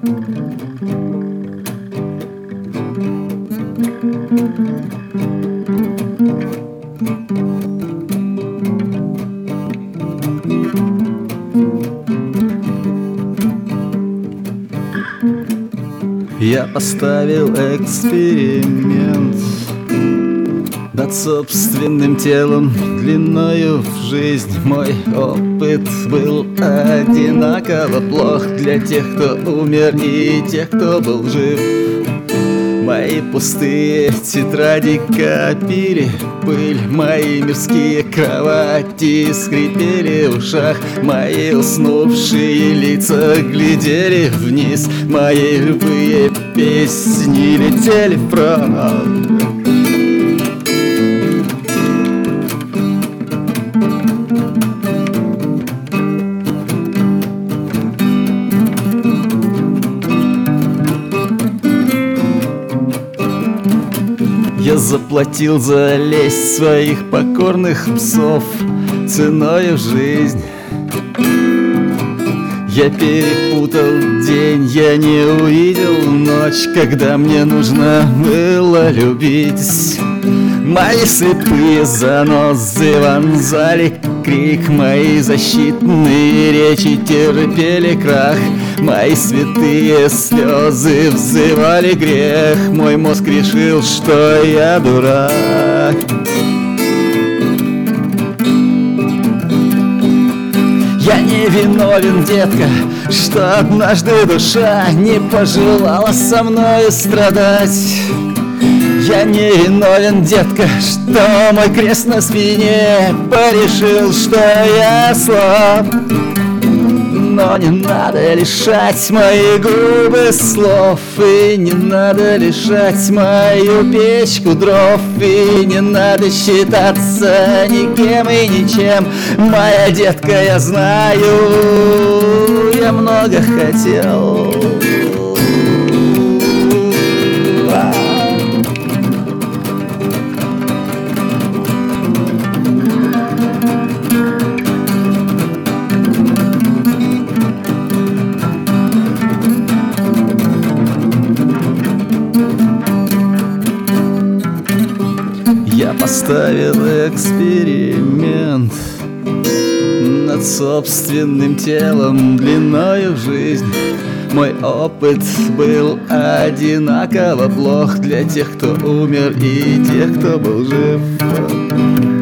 Я поставил эксперимент над собственным телом длиною в жизнь. Мой опыт был одинаково плох для тех, кто умер, и тех, кто был жив. Мои пустые тетради копили пыль, мои мирские кровати скрипели в ушах, мои уснувшие лица глядели вниз, мои любые песни летели вправо. Я заплатил за лесть своих покорных псов ценою жизнь. Я перепутал день, я не увидел ночь, когда мне нужно было любить. Мои слепые занозы вонзали крик, мои защитные речи терпели крах, мои святые слезы взывали грех, мой мозг решил, что я дурак. Я не виновен, детка, что однажды душа не пожелала со мной страдать. Я не виновен, детка, что мой крест на спине порешил, что я слаб. Но не надо лишать мои губы слов, и не надо лишать мою печку дров, и не надо считаться никем и ничем. Моя детка, я знаю, я много хотел. Я поставил эксперимент над собственным телом длиною в жизнь. Мой опыт был одинаково плох для тех, кто умер, и тех, кто был жив.